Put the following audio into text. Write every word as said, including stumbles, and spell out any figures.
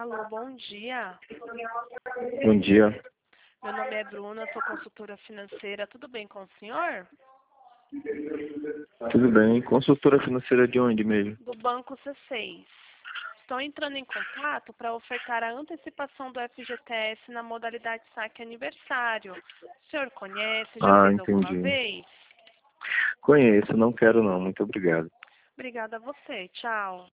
Alô, bom dia. Bom dia. Meu nome é Bruna, sou consultora financeira. Tudo bem com o senhor? Tudo bem. Consultora financeira de onde mesmo? Do Banco C seis. Estou entrando em contato para ofertar a antecipação do F G T S na modalidade saque aniversário. O senhor conhece? Já Ah, fez alguma entendi. vez? Conheço, não quero não. Muito obrigado. Obrigada a você. Tchau.